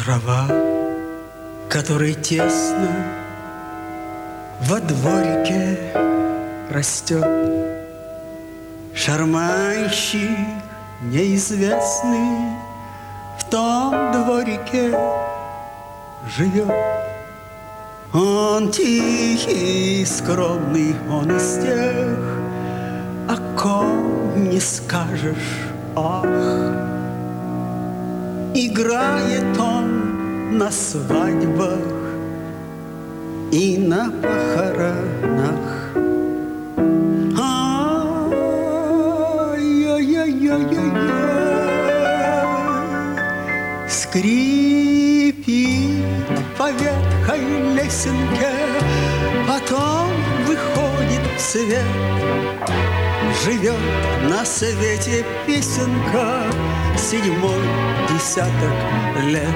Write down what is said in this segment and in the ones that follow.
Трава, которой тесно во дворике растет, шарманщик неизвестный в том дворике живет. Он тихий, скромный, он из тех, о ком не скажешь ах. Играет он на свадьбах и на похоронах. Ай-яй-яй-яй-яй. Скрипит по ветхой лесенке, потом выходит в свет. Живет на свете песенка, седьмой десяток лет.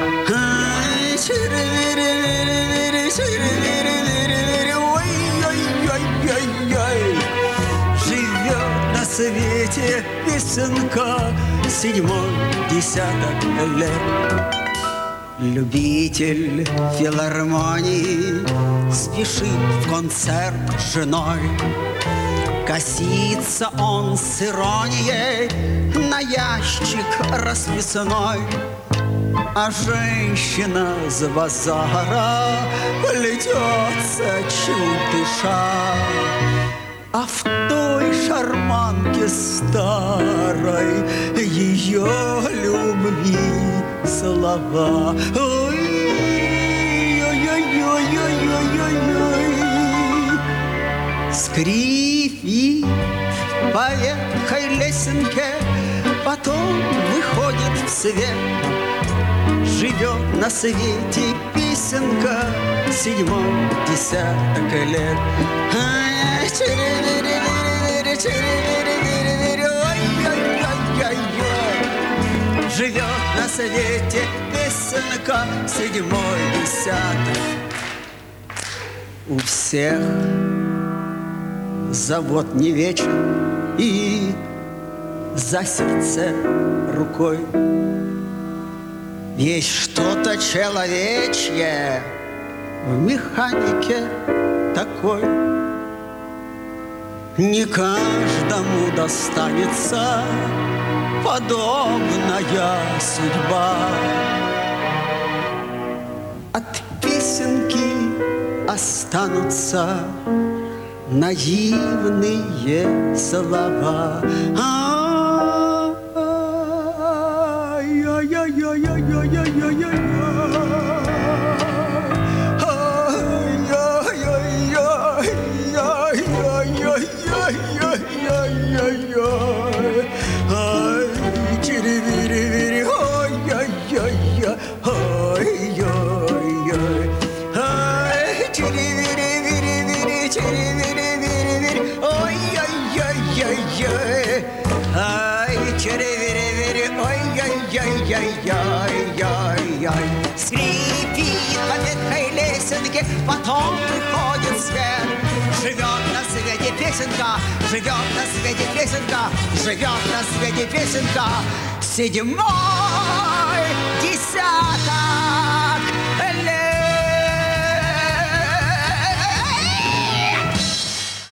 Живет на свете песенка, седьмой десяток лет. Любитель филармонии спешит в концерт с женой. Косится он с иронией на ящик расписной, а женщина с базара плетется, чуть дыша, а в той шарманке старой ее любви слова. Ой-ой-ой-ой-ой-ой-ой. Скрипит по ветхой лесенке, потом выходит в свет. Живет на свете песенка, седьмой десяток лет. Живет на свете песенка, седьмой десяток. У всех завод не вечен, и за сердце рукой есть что-то человечье в механике такой. Не каждому достанется подобная судьба. От песенки останутся наивные слова. Скрипит по ветхой лесенке, потом выходит свет. Живет на свете песенка, живет на свете песенка, живет на свете песенка, седьмой десяток.